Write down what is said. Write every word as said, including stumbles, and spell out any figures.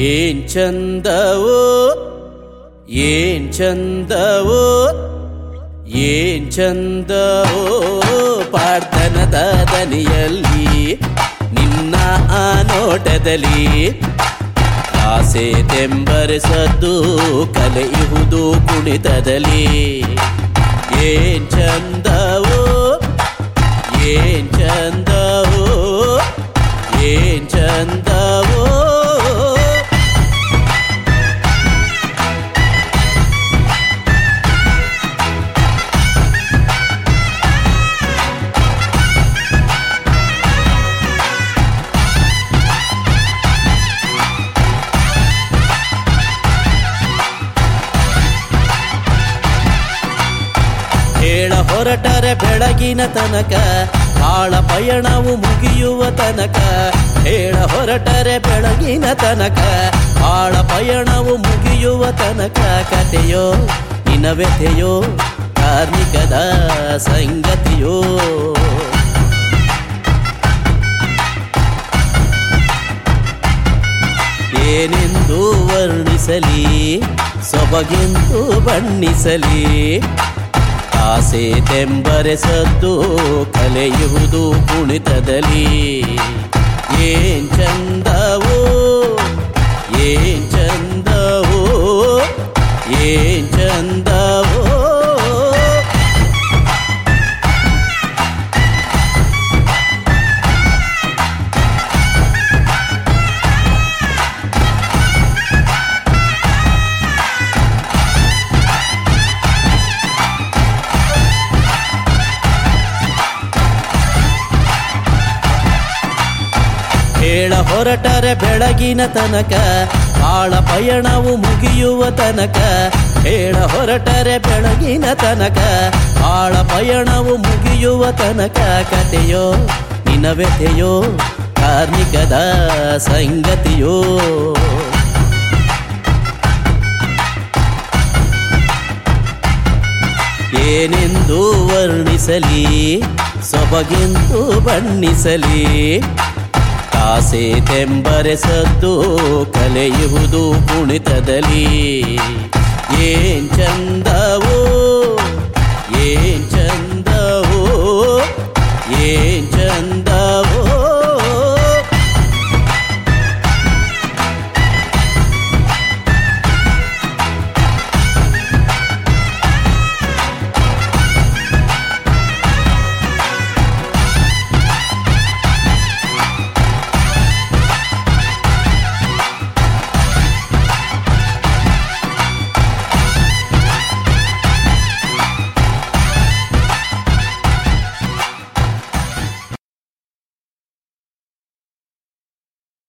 ಏನ್ ಚಂದವೋ ಏನ್ ಚಂದವೋ ಏನ್ ಚಂದವೋ ಪಾರ್ಥನದ ದನಿಯಲ್ಲಿ ನಿನ್ನ ಆ ನೋಟದಲ್ಲಿ ಆಸೆ ತೆಂಬರಿಸದ್ದು ಕಲೆಯುವುದು ಕುಣಿತದಲ್ಲಿ ಏನ್ ಚಂದವೋ ಏನ್ ಚಂದವೋ ಏನ್ ಚಂದವೋ ಹೇಳ ಹೊರಟರೆ ಬೆಳಗಿನ ತನಕ ಆಳ ಪಯಣವು ಮುಗಿಯುವ ತನಕ ಹೇಳ ಹೊರಟರೆ ಬೆಳಗಿನ ತನಕ ಆಳ ಪಯಣವು ಮುಗಿಯುವ ತನಕ ಕಥೆಯೋ ನಿನವ್ಯಥೆಯೋ ಕಾರ್ಮಿಕದ ಸಂಗತಿಯೋ ಏನೆಂದು ವರ್ಣಿಸಲಿ ಸೊಬಗೆಂದು ಬಣ್ಣಿಸಲಿ ಆಸೆ ತೆಂಬರೆಸದ್ದು ಕಲೆಯುವುದು ಕುಣಿತದಲ್ಲಿ ಏನ್ ಚಂದವೋ ಏನ್ ಚಂದವೋ ಏನ್ ಚಂದವೋ ಹೇಳ ಹೊರಟರೆ ಬೆಳಗಿನ ತನಕ ಆಳ ಪಯಣವು ಮುಗಿಯುವ ತನಕ ಹೇಳ ಹೊರಟರೆ ಬೆಳಗಿನ ತನಕ ಆಳ ಪಯಣವು ಮುಗಿಯುವ ತನಕ ಕಥೆಯೋ ನಿನವ್ಯಥೆಯೋ ಕಾರ್ಮಿಕದ ಸಂಗತಿಯೋ ಏನೆಂದು ವರ್ಣಿಸಲಿ ಸೊಬಗೆಂದು ಬಣ್ಣಿಸಲಿ ಆಸೆ ತೆಂಬರೆಸದ್ದು ಕಲೆಯುವುದು ಕುಣಿತದಲ್ಲಿ ಏನ್ ಚಂದವೋ ಏನ್ ಚಂದ